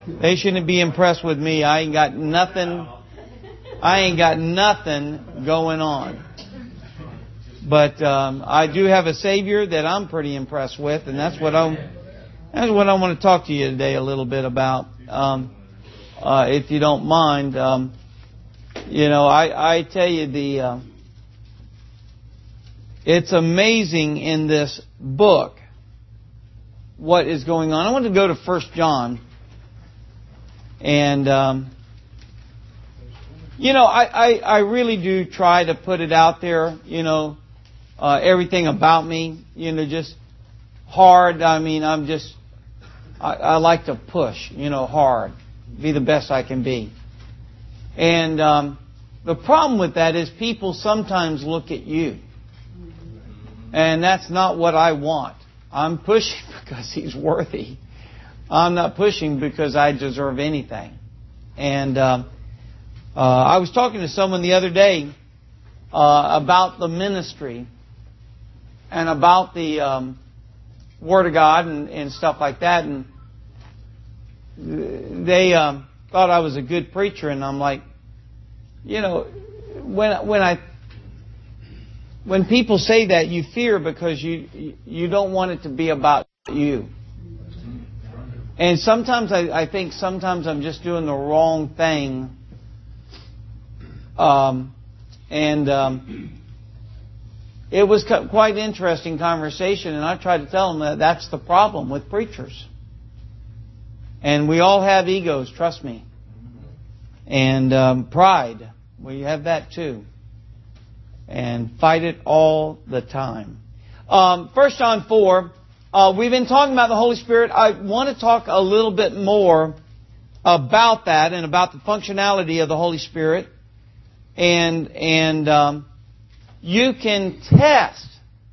They shouldn't be impressed with me. I ain't got nothing going on. But I do have a Savior that I'm pretty impressed with, and that's what I want to talk to you today a little bit about, if you don't mind. I tell you, it's amazing in this book what is going on. I want to go to 1 John, and I really do try to put it out there. Everything about me, just hard. I mean, I like to push, hard, be the best I can be. And the problem with that is people sometimes look at you. And that's not what I want. I'm pushing because He's worthy. I'm not pushing because I deserve anything. And I was talking to someone the other day about the ministry and about the Word of God and stuff like that. And they thought I was a good preacher. And I'm like, when people say that, you fear because you don't want it to be about you. And sometimes I think sometimes I'm just doing the wrong thing. It was quite interesting conversation, and I tried to tell them that that's the problem with preachers. And we all have egos, trust me. And pride, we have that too. And fight it all the time. 1 John 4, we've been talking about the Holy Spirit. I want to talk a little bit more about that and about the functionality of the Holy Spirit. And you can test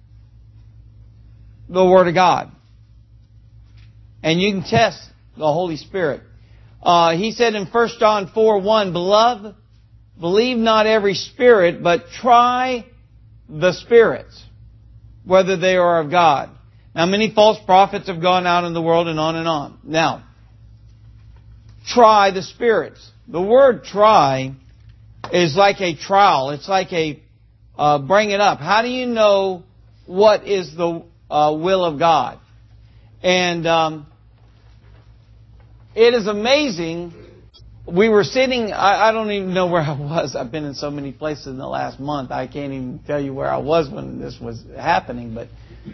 the Word of God. And you can test the Holy Spirit. He said in 1 John 4:1, Beloved, believe not every spirit, but try the spirits, whether they are of God. Now, many false prophets have gone out in the world and on and on. Now, try the spirits. The word try is like a trial. It's like a bring it up. How do you know what is the will of God? And it is amazing. We were sitting, I don't even know where I was. I've been in so many places in the last month. I can't even tell you where I was when this was happening. But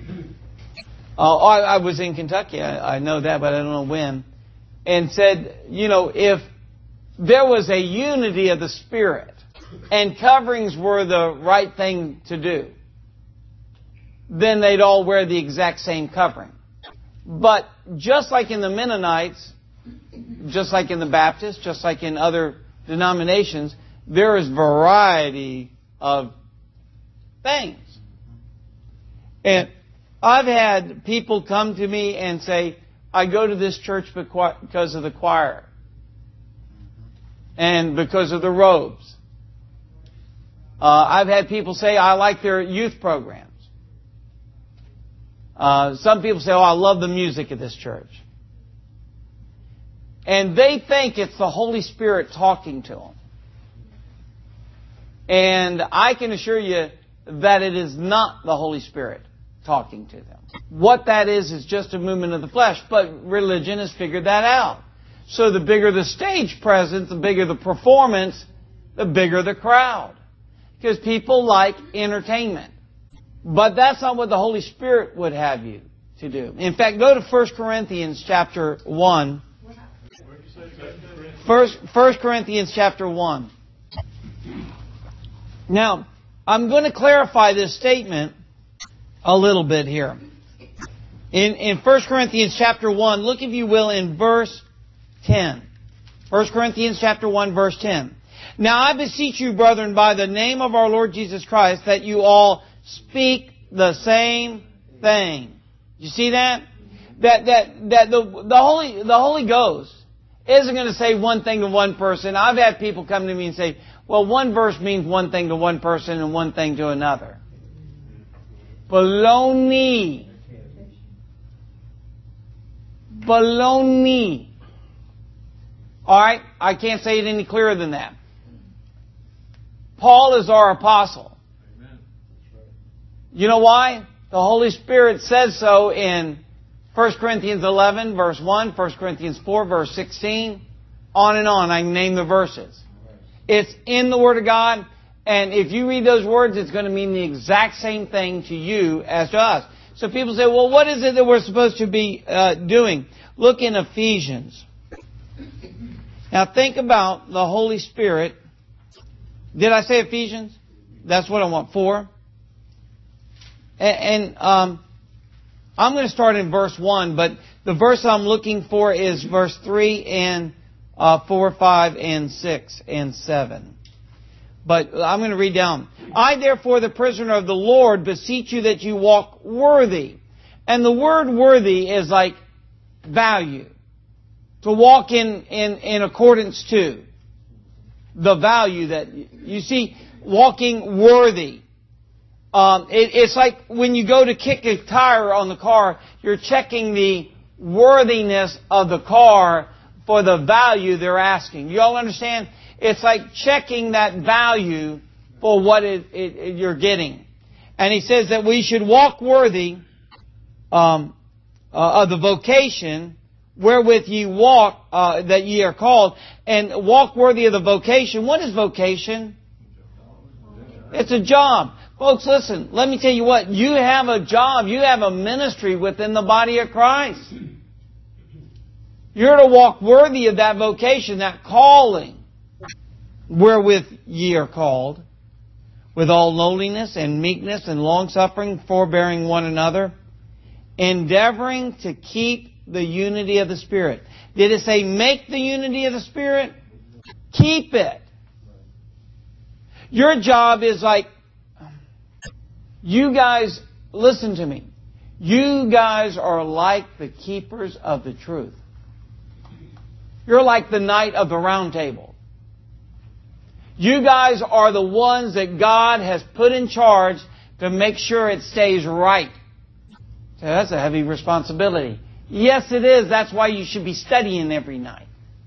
I was in Kentucky. I know that, but I don't know when. And said, if there was a unity of the Spirit and coverings were the right thing to do, then they'd all wear the exact same covering. But just like in the Mennonites, just like in the Baptists, just like in other denominations, there is variety of things. And I've had people come to me and say, I go to this church because of the choir and because of the robes. I've had people say, I like their youth programs. Some people say, I love the music of this church. And they think it's the Holy Spirit talking to them. And I can assure you that it is not the Holy Spirit talking to them. What that is just a movement of the flesh. But religion has figured that out. So the bigger the stage presence, the bigger the performance, the bigger the crowd. Because people like entertainment. But that's not what the Holy Spirit would have you to do. In fact, go to 1 Corinthians chapter 1. 1 Corinthians chapter 1. Now, I'm going to clarify this statement a little bit here. In 1 Corinthians chapter 1, look if you will in verse 10. 1 Corinthians chapter 1 verse 10. Now I beseech you, brethren, by the name of our Lord Jesus Christ, that you all speak the same thing. You see that? That the Holy Ghost isn't going to say one thing to one person. I've had people come to me and say, well, one verse means one thing to one person and one thing to another. Baloney. Baloney. Alright? I can't say it any clearer than that. Paul is our apostle. Amen. You know why? The Holy Spirit says so in 1 Corinthians 11, verse 1, 1 Corinthians 4, verse 16, on and on. I can name the verses. It's in the Word of God, and if you read those words, it's going to mean the exact same thing to you as to us. So people say, well, what is it that we're supposed to be doing? Look in Ephesians. Now think about the Holy Spirit. Did I say Ephesians? That's what I want. 4. And I'm going to start in verse 1, but the verse I'm looking for is verse 3 and 4, 5, and 6, and 7. But I'm going to read down. I, therefore, the prisoner of the Lord, beseech you that you walk worthy. And the word worthy is like value. To walk in accordance to. The value that, you see, walking worthy. It's like when you go to kick a tire on the car, you're checking the worthiness of the car for the value they're asking. You all understand? It's like checking that value for what you're getting. And he says that we should walk worthy of the vocation wherewith ye walk, that ye are called, and walk worthy of the vocation. What is vocation? It's a job. Folks, listen, let me tell you what, you have a job, you have a ministry within the body of Christ. You're to walk worthy of that vocation, that calling, wherewith ye are called, with all lowliness and meekness and longsuffering, forbearing one another, endeavoring to keep the unity of the Spirit. Did it say make the unity of the Spirit? Keep it. Your job is like, you guys, listen to me. You guys are like the keepers of the truth. You're like the knight of the round table. You guys are the ones that God has put in charge to make sure it stays right. So that's a heavy responsibility. Yes, it is. That's why you should be studying every night.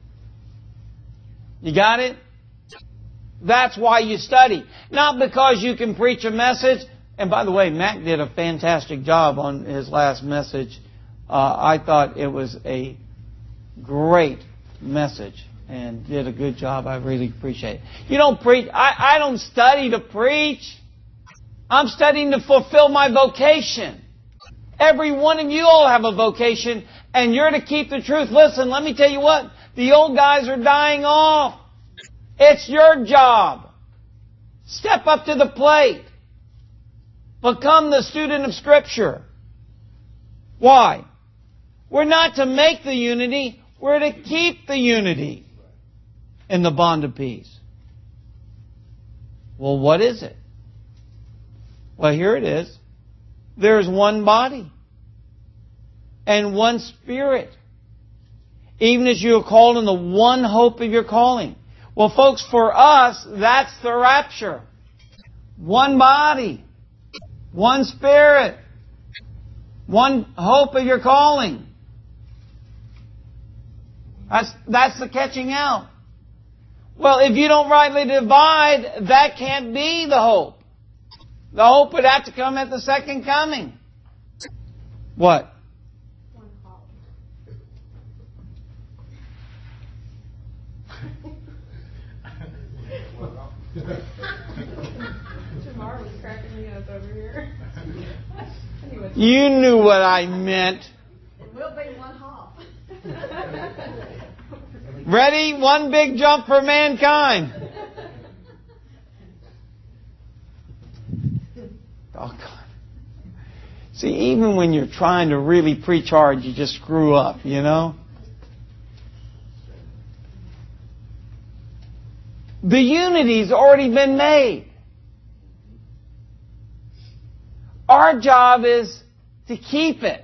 You got it? That's why you study. Not because you can preach a message. And by the way, Mac did a fantastic job on his last message. I thought it was a great message and did a good job. I really appreciate it. You don't preach. I don't study to preach. I'm studying to fulfill my vocation. Every one of you all have a vocation, and you're to keep the truth. Listen, let me tell you what. The old guys are dying off. It's your job. Step up to the plate. Become the student of Scripture. Why? We're not to make the unity. We're to keep the unity in the bond of peace. Well, what is it? Well, here it is. There's one body and one Spirit, even as you are called in the one hope of your calling. Well, folks, for us, that's the rapture. One body, one Spirit, one hope of your calling. That's the catching out. Well, if you don't rightly divide, that can't be the hope. The hope would have to come at the second coming. What? One hop. Jamar was cracking me up over here. You knew what I meant. It will be one hop. Ready? One big jump for mankind. Oh, God. See, even when you're trying to really preach hard, you just screw up, you know? The unity's already been made. Our job is to keep it.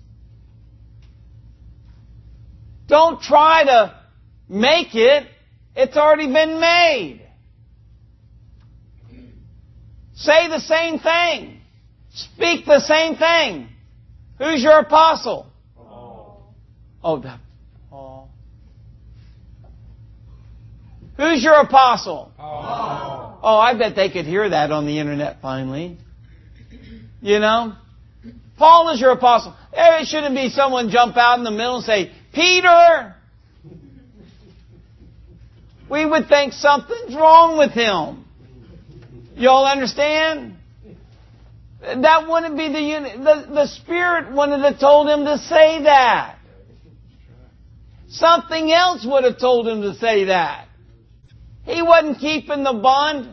Don't try to make it. It's already been made. Say the same thing. Speak the same thing. Who's your apostle? Paul. Oh, that Paul. Who's your apostle? Paul. Oh, I bet they could hear that on the internet finally. You know? Paul is your apostle. It shouldn't be someone jump out in the middle and say, Peter! We would think something's wrong with him. Y'all understand? That wouldn't be the unit. The Spirit wouldn't have told him to say that. Something else would have told him to say that. He wasn't keeping the bond.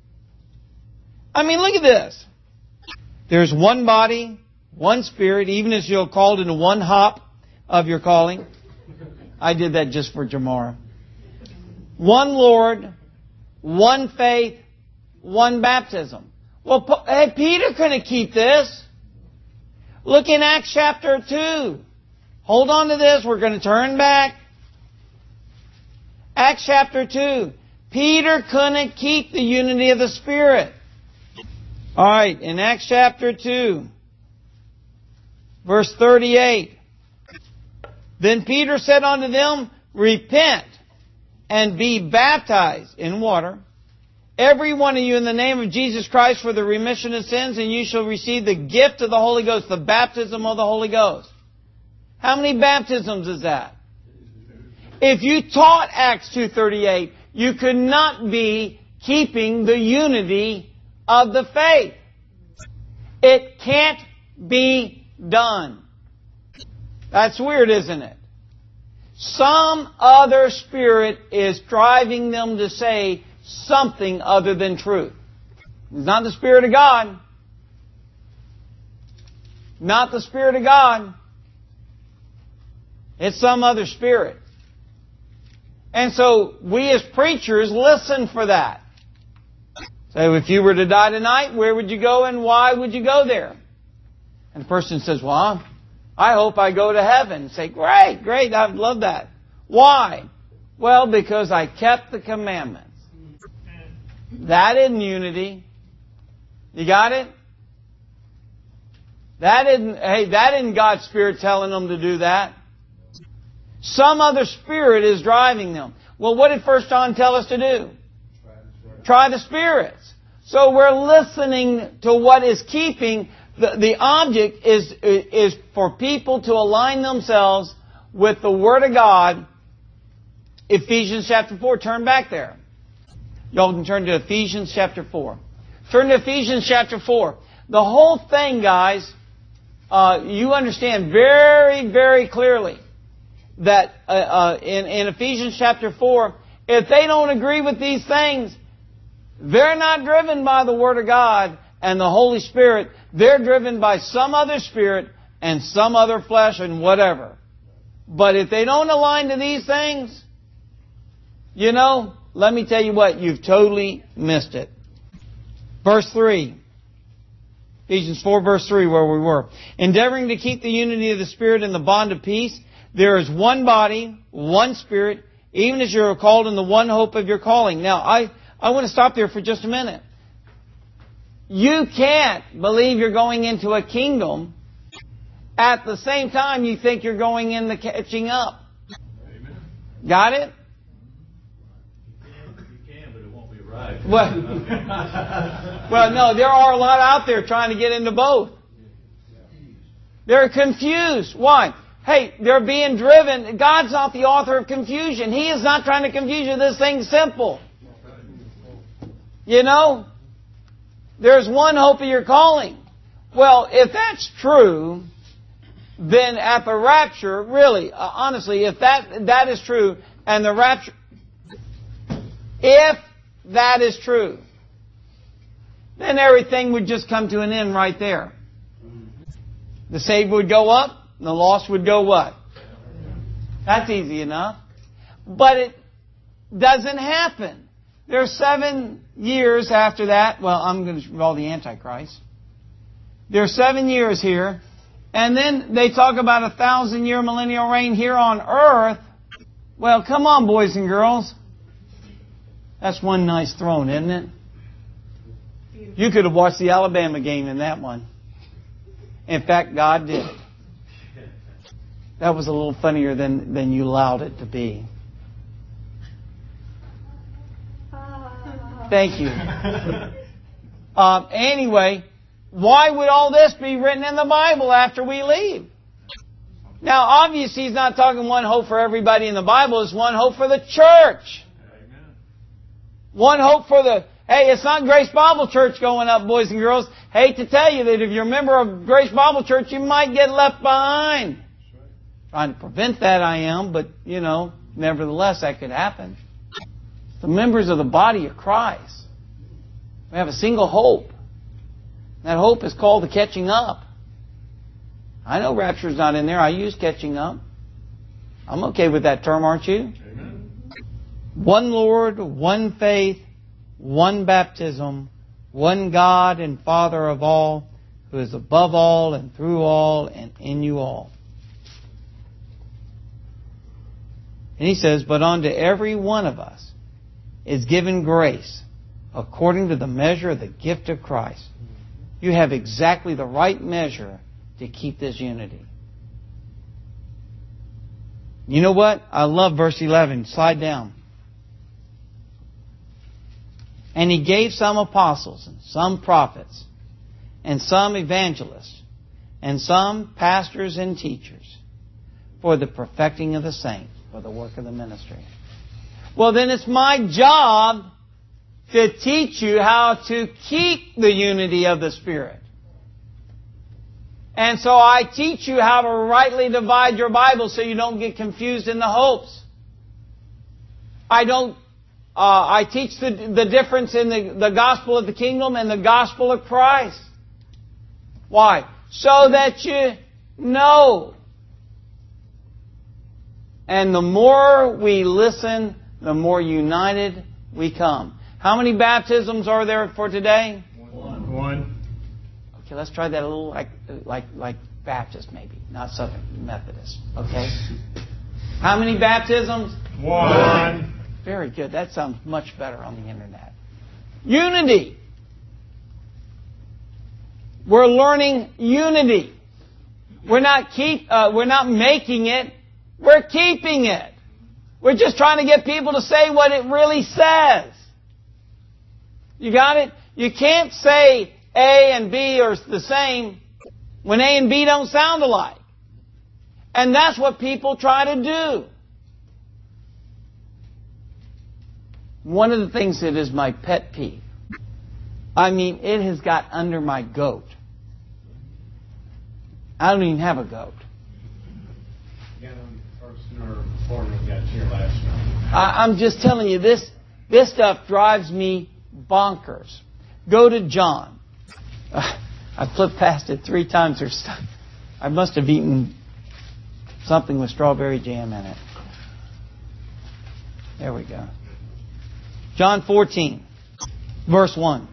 I mean, look at this. There's one body, one Spirit, even as you're called into one hop of your calling. I did that just for Jamara. One Lord, one faith, one baptism. Well, hey, Peter couldn't keep this. Look in Acts chapter 2. Hold on to this. We're going to turn back. Acts chapter 2. Peter couldn't keep the unity of the Spirit. All right, in Acts chapter 2, verse 38. Then Peter said unto them, Repent and be baptized in water, every one of you, in the name of Jesus Christ for the remission of sins, and you shall receive the gift of the Holy Ghost, the baptism of the Holy Ghost. How many baptisms is that? If you taught Acts 2:38, you could not be keeping the unity of the faith. It can't be done. That's weird, isn't it? Some other spirit is driving them to say something other than truth. It's not the Spirit of God. Not the Spirit of God. It's some other spirit. And so we as preachers listen for that. So if you were to die tonight, where would you go and why would you go there? And the person says, well, I hope I go to heaven. Say, great, I'd love that. Why? Well, because I kept the commandments. That isn't unity. You got it? That isn't God's Spirit telling them to do that. Some other spirit is driving them. Well, what did 1 John tell us to do? Try the spirits. So we're listening to what is keeping. The object is for people to align themselves with the Word of God. Ephesians chapter 4. Turn back there. Y'all can turn to Ephesians chapter 4. Turn to Ephesians chapter 4. The whole thing, guys, you understand very, very clearly that in Ephesians chapter 4, if they don't agree with these things, they're not driven by the Word of God and the Holy Spirit. They're driven by some other spirit and some other flesh and whatever. But if they don't align to these things, you know, let me tell you what, you've totally missed it. Verse 3. Ephesians 4 verse 3 where we were. Endeavoring to keep the unity of the Spirit in the bond of peace. There is one body, one Spirit, even as you are called in the one hope of your calling. Now, I want to stop there for just a minute. You can't believe you're going into a kingdom at the same time you think you're going in the catching up. Amen. Got it? You can, but it won't be right. Well, no, there are a lot out there trying to get into both. They're confused. Why? Hey, they're being driven. God's not the author of confusion. He is not trying to confuse you. This thing's simple. You know? There's one hope of your calling. Well, if that's true, then at the rapture, really, honestly, if that is true, and the rapture, if that is true, then everything would just come to an end right there. The saved would go up, and the lost would go what? That's easy enough. But it doesn't happen. There's 7 years after that. Well, I'm going to roll the Antichrist. There's 7 years here. And then they talk about 1,000-year millennial reign here on earth. Well, come on, boys and girls. That's one nice throne, isn't it? You could have watched the Alabama game in that one. In fact, God did. That was a little funnier than you allowed it to be. Thank you. Anyway, why would all this be written in the Bible after we leave? Now, obviously, he's not talking one hope for everybody in the Bible. It's one hope for the church. Amen. One hope for the... Hey, it's not Grace Bible Church going up, boys and girls. Hate to tell you that if you're a member of Grace Bible Church, you might get left behind. Trying to prevent that, I am, but, nevertheless, that could happen. The members of the body of Christ. We have a single hope. That hope is called the catching up. I know rapture's not in there. I use catching up. I'm okay with that term, aren't you? Amen. One Lord, one faith, one baptism, one God and Father of all, who is above all and through all and in you all. And he says, but unto every one of us is given grace according to the measure of the gift of Christ. You have exactly the right measure to keep this unity. You know what? I love verse 11. Slide down. And He gave some apostles, and some prophets, and some evangelists, and some pastors and teachers, for the perfecting of the saints, for the work of the ministry. Well, then it's my job to teach you how to keep the unity of the Spirit. And so I teach you how to rightly divide your Bible so you don't get confused in the hopes. I teach the difference in the gospel of the kingdom and the gospel of Christ. Why? So that you know. And the more we listen, the more united we come. How many baptisms are there for today? One. Okay, let's try that a little like Baptist maybe, not Southern Methodist. Okay? How many baptisms? One. Very good. That sounds much better on the internet. Unity. We're learning unity. We're not making it. We're keeping it. We're just trying to get people to say what it really says. You got it? You can't say A and B are the same when A and B don't sound alike. And that's what people try to do. One of the things that is my pet peeve, it has got under my goat. I don't even have a goat. I'm just telling you, this stuff drives me bonkers. Go to John. I flipped past it 3 times. I must have eaten something with strawberry jam in it. There we go. John 14, verse 1.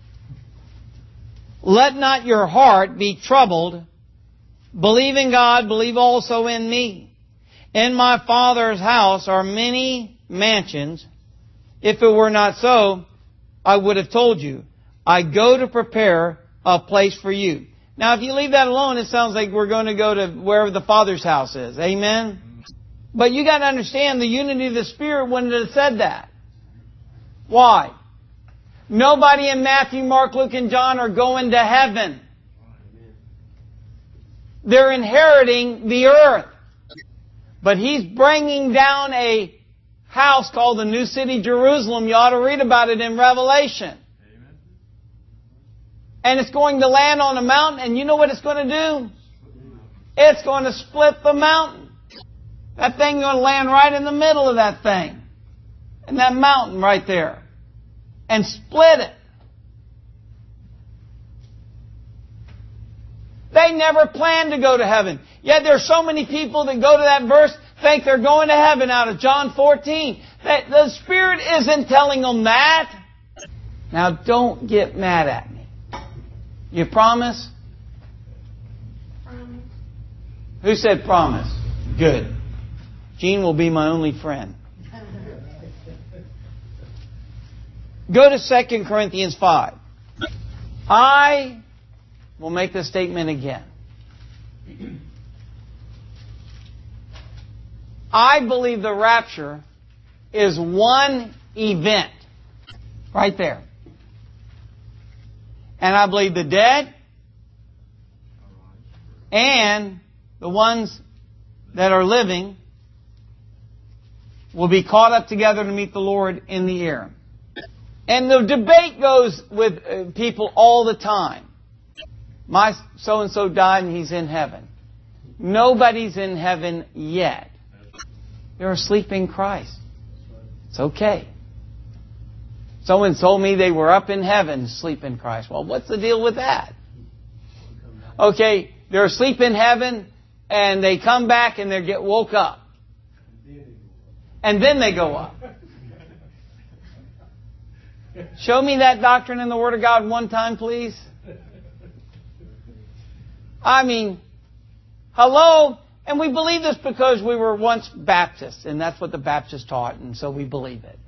Let not your heart be troubled. Believe in God, believe also in me. In my Father's house are many mansions. If it were not so, I would have told you. I go to prepare a place for you. Now, if you leave that alone, it sounds like we're going to go to wherever the Father's house is. Amen? But you got to understand the unity of the Spirit wouldn't have said that. Why? Nobody in Matthew, Mark, Luke, and John are going to heaven. They're inheriting the earth. But He's bringing down a house called the New City, Jerusalem. You ought to read about it in Revelation. Amen. And it's going to land on a mountain, and you know what it's going to do? It's going to split the mountain. That thing's going to land right in the middle of that thing. And that mountain right there. And split it. They never planned to go to heaven. Yet there are so many people that go to that verse, think they're going to heaven out of John 14. The Spirit isn't telling them that. Now don't get mad at me. You promise? Promise. Who said promise? Good. Gene will be my only friend. Go to 2 Corinthians 5. I will make this statement again. I believe the rapture is one event. Right there. And I believe the dead and the ones that are living will be caught up together to meet the Lord in the air. And the debate goes with people all the time. My so-and-so died and he's in heaven. Nobody's in heaven yet. They're asleep in Christ. It's okay. Someone told me they were up in heaven asleep in Christ. Well, what's the deal with that? Okay, they're asleep in heaven and they come back and they get woke up. And then they go up. Show me that doctrine in the Word of God one time, please. I mean, hello? And we believe this because we were once Baptists, and that's what the Baptists taught, and so we believe it.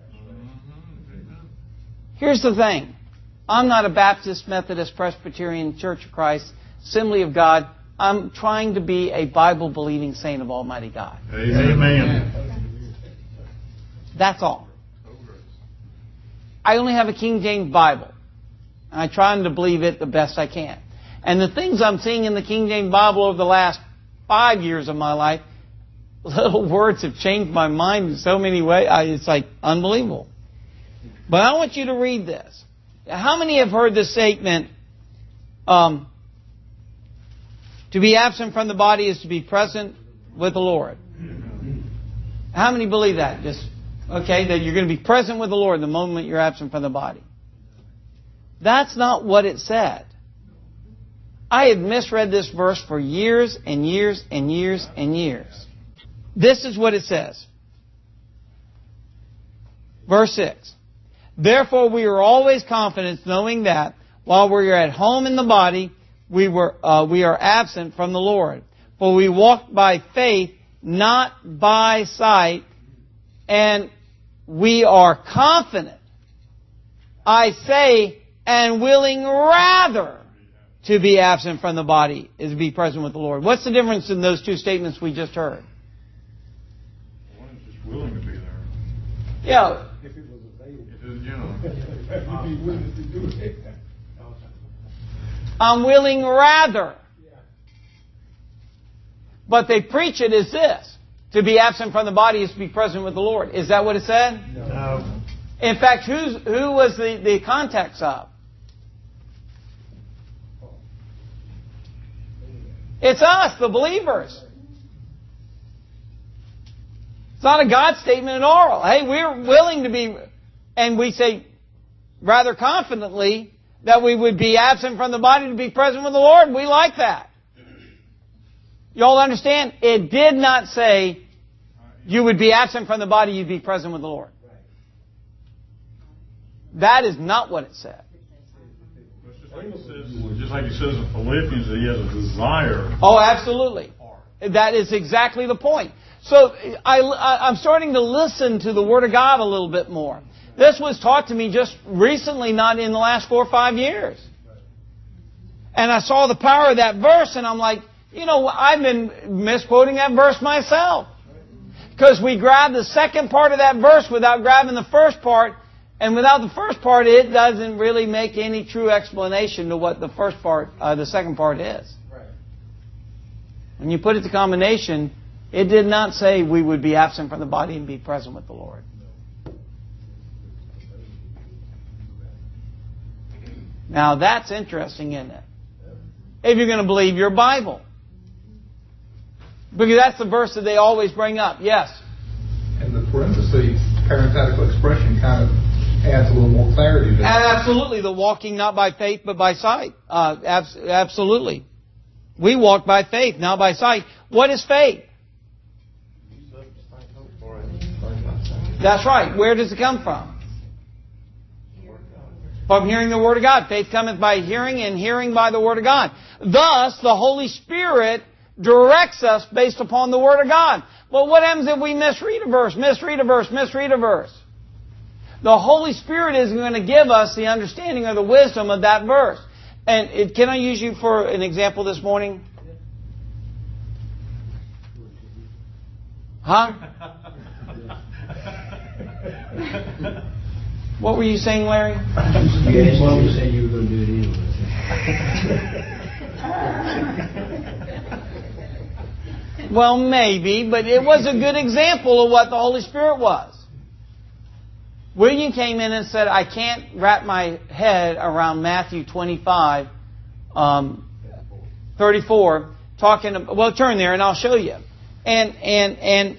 Here's the thing. I'm not a Baptist, Methodist, Presbyterian, Church of Christ, Assembly of God. I'm trying to be a Bible-believing saint of Almighty God. Amen. That's all. I only have a King James Bible. And I try to believe it the best I can. And the things I'm seeing in the King James Bible over the last 5 years of my life, little words have changed my mind in so many ways. It's like unbelievable. But I want you to read this. How many have heard the statement, to be absent from the body is to be present with the Lord? How many believe that? Okay, that you're going to be present with the Lord the moment you're absent from the body. That's not what it said. I had misread this verse for years and years and years and years. This is what it says. Verse 6. Therefore we are always confident, knowing that while we are at home in the body, we are absent from the Lord. For we walk by faith, not by sight, and we are confident, I say, and willing rather to be absent from the body is to be present with the Lord. What's the difference in those two statements we just heard? One is just willing to be there. Yeah. If it was available. I'm willing rather. But they preach it as this. To be absent from the body is to be present with the Lord. Is that what it said? No. In fact, who was the context of? It's us, the believers. It's not a God statement at all. Hey, we're willing to be, and we say rather confidently that we would be absent from the body to be present with the Lord. We like that. You all understand? It did not say you would be absent from the body, you'd be present with the Lord. That is not what it said. Just like it says in Philippians that he has a desire. Oh, absolutely. That is exactly the point. So I'm starting to listen to the Word of God a little bit more. This was taught to me just recently, not in the last 4 or 5 years. And I saw the power of that verse, and I'm like, I've been misquoting that verse myself. Because we grab the second part of that verse without grabbing the first part. And without the first part, it doesn't really make any true explanation to what the first part, the second part is. Right. When you put it to combination, it did not say we would be absent from the body and be present with the Lord. Now that's interesting, isn't it? If you're going to believe your Bible. Because that's the verse that they always bring up. Yes? And the parenthesis, parenthetical expression kind of adds a little more clarity to that. Absolutely. The walking not by faith but by sight. Absolutely. We walk by faith, not by sight. What is faith? That's right. Where does it come from? From hearing the Word of God. Faith cometh by hearing, and hearing by the Word of God. Thus, the Holy Spirit directs us based upon the Word of God. Well, what happens if we misread a verse? The Holy Spirit is going to give us the understanding or the wisdom of that verse. And can I use you for an example this morning? Huh? What were you saying, Larry? You said you were going to do it anyway. Well, maybe, but it was a good example of what the Holy Spirit was. William came in and said, I can't wrap my head around Matthew 25, 34, well, turn there and I'll show you. And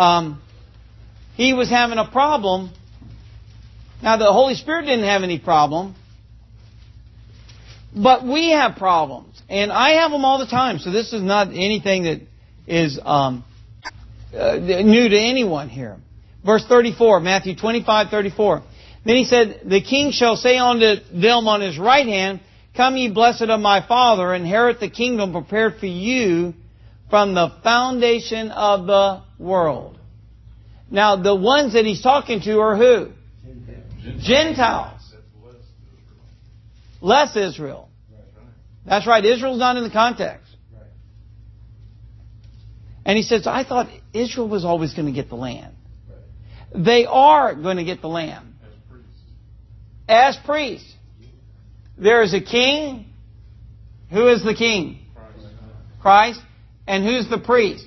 he was having a problem. Now, the Holy Spirit didn't have any problem, but we have problems. And I have them all the time, so this is not anything that is new to anyone here. Verse 34, Matthew 25:34. Then he said, the king shall say unto them on his right hand, come ye blessed of my Father, inherit the kingdom prepared for you from the foundation of the world. Now, the ones that he's talking to are who? Gentiles. Less Israel. That's right. Israel's not in the context. And he says, I thought Israel was always going to get the land. They are going to get the land. As priests. There is a king. Who is the king? Christ. And who's the priest?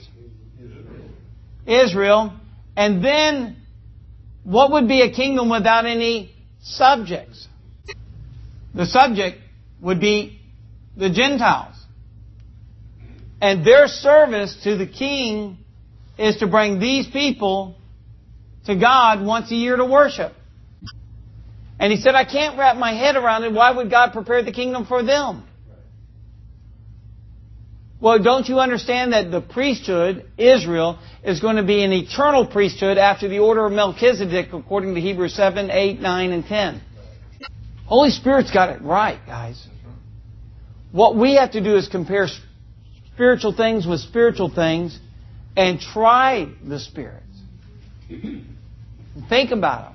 Israel. And then, what would be a kingdom without any subjects? The subject would be the Gentiles. And their service to the king is to bring these people to God once a year to worship. And he said, I can't wrap my head around it. Why would God prepare the kingdom for them? Well, don't you understand that the priesthood, Israel, is going to be an eternal priesthood after the order of Melchizedek, according to Hebrews 7, 8, 9, and 10. Holy Spirit's got it right, guys. What we have to do is compare spiritual things with spiritual things and try the spirits. Think about them.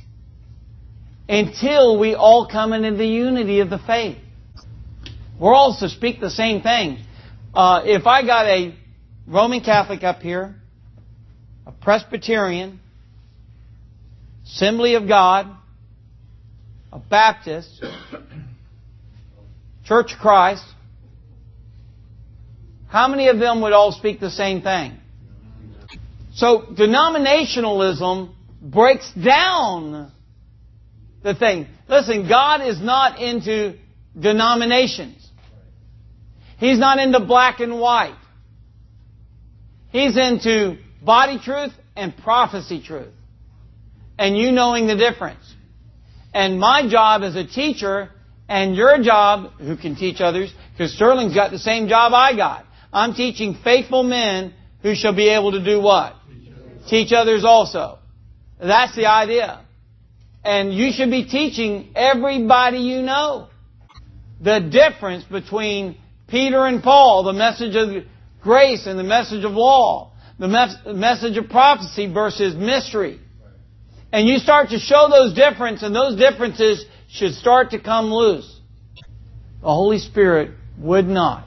Until we all come into the unity of the faith. We're all to speak the same thing. If I got a Roman Catholic up here, a Presbyterian, Assembly of God, a Baptist, Church of Christ, how many of them would all speak the same thing? So denominationalism breaks down the thing. Listen, God is not into denominations. He's not into black and white. He's into body truth and prophecy truth. And you knowing the difference. And my job as a teacher, and your job, who can teach others, because Sterling's got the same job I got. I'm teaching faithful men who shall be able to do what? Teach others also. That's the idea. And you should be teaching everybody you know the difference between Peter and Paul, the message of grace and the message of law, the message of prophecy versus mystery. And you start to show those differences, and those differences should start to come loose. The Holy Spirit would not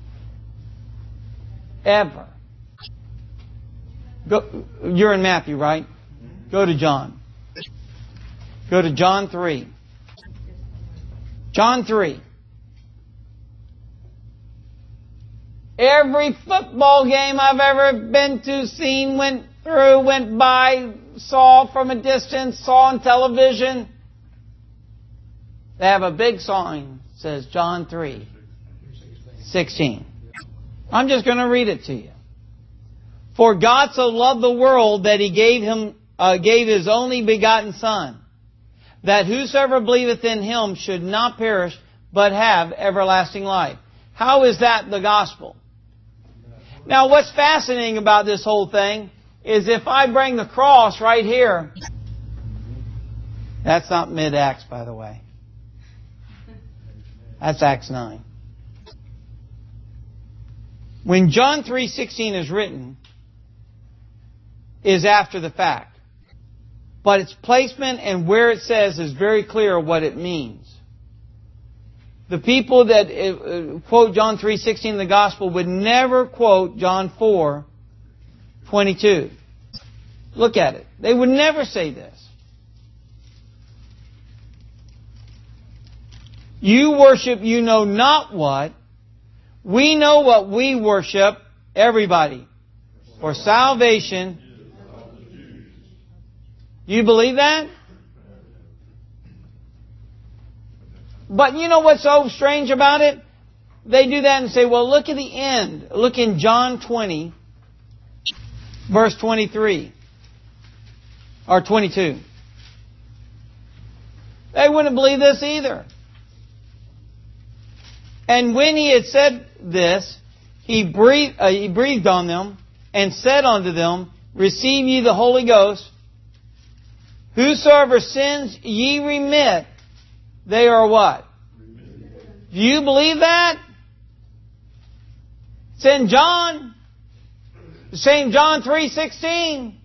ever. You're in Matthew, right? Go to John. Go to John 3. John 3. Every football game I've ever been to, seen, went through, went by, saw from a distance, saw on television, they have a big sign that says John 3, 16. I'm just going to read it to you. For God so loved the world that He gave His only begotten Son, that whosoever believeth in Him should not perish, but have everlasting life. How is that the gospel? Now, what's fascinating about this whole thing is if I bring the cross right here, that's not mid-Acts, by the way. That's Acts 9. When John 3:16 is written, is after the fact. But its placement and where it says is very clear what it means. The people that quote John 3:16 in the Gospel would never quote John 4:22. Look at it. They would never say this. You worship you know not what. We know what we worship, everybody, for salvation. You believe that? But you know what's so strange about it? They do that and say, well, look at the end. Look in John 20, verse 23. Or 22. They wouldn't believe this either. And when he had said this, he breathed on them and said unto them, Receive ye the Holy Ghost. Whosoever sins ye remit, they are what? Do you believe that? It's in John. The same John 3:16.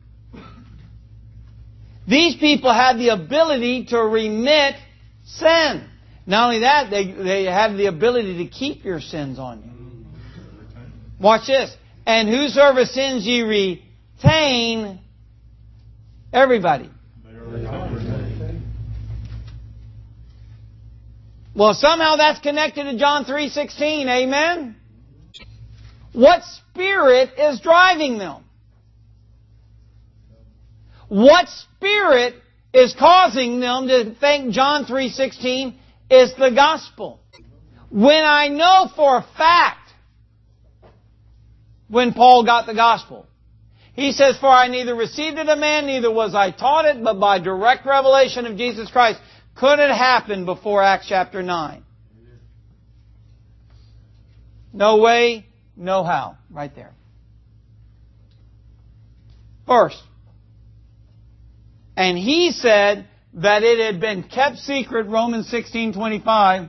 These people had the ability to remit sin. Not only that, they have the ability to keep your sins on you. Watch this. And whosoever sins ye retain, everybody. Well, somehow that's connected to John 3:16. Amen? What spirit is driving them? What spirit is causing them to think John 3:16 is the gospel? When I know for a fact when Paul got the gospel. He says, For I neither received it of man, neither was I taught it, but by direct revelation of Jesus Christ. Could it happen before Acts chapter 9? No way, no how. Right there. First, and he said that it had been kept secret, Romans 16:25,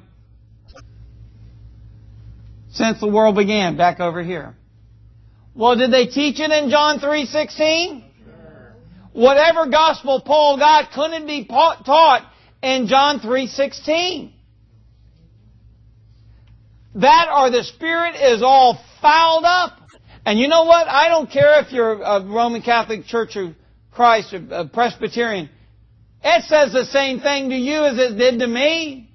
since the world began, back over here. Well, did they teach it in John 3:16? Sure. Whatever gospel Paul got couldn't be taught in John 3:16. That or the Spirit is all fouled up. And you know what? I don't care if you're a Roman Catholic Church of Christ, a Presbyterian. It says the same thing to you as it did to me.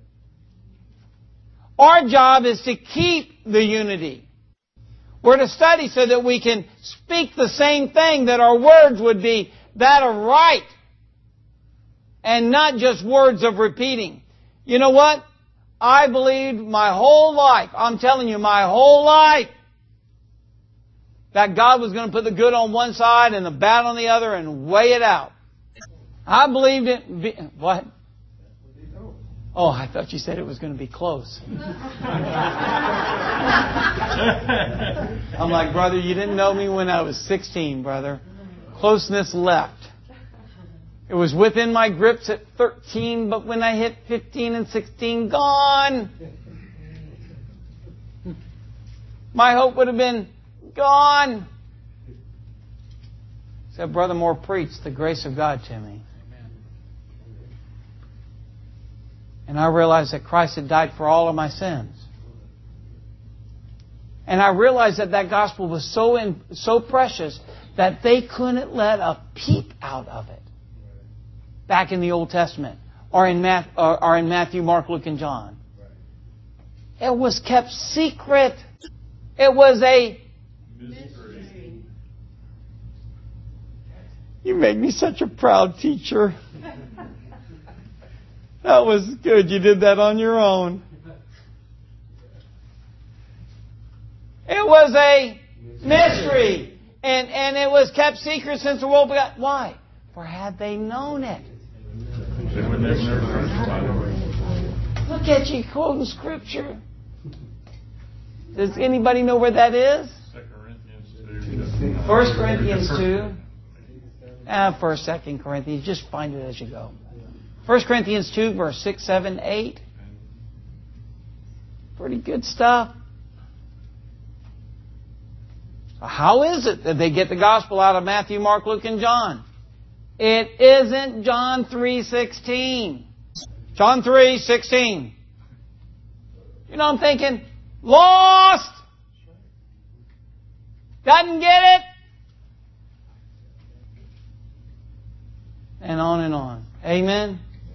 Our job is to keep the unity. We're to study so that we can speak the same thing, that our words would be that of right, and not just words of repeating. You know what? I believed my whole life, I'm telling you, my whole life, that God was going to put the good on one side and the bad on the other and weigh it out. I believed it. What? Oh, I thought you said it was going to be close. I'm like, brother, you didn't know me when I was 16, brother. Closeness left. It was within my grips at 13, but when I hit 15 and 16, gone. My hope would have been gone. Said Brother Moore preached the grace of God to me. And I realized that Christ had died for all of my sins. And I realized that that gospel was so precious that they couldn't let a peep out of it. Back in the Old Testament, or in Matthew, Mark, Luke, and John. It was kept secret. It was a mystery. You made me such a proud teacher. That was good. You did that on your own. It was a mystery. And it was kept secret since the world began. Why? For had they known it. Look at you quoting Scripture. Does anybody know where that is? 1 Corinthians 2. 1st, 2 Corinthians. Just find it as you go. 1 Corinthians 2, verse 6, 7, 8. Pretty good stuff. How is it that they get the gospel out of Matthew, Mark, Luke, and John? It isn't John 3:16. John 3:16. You know, I'm thinking, lost! Doesn't get it? And on and on. Amen?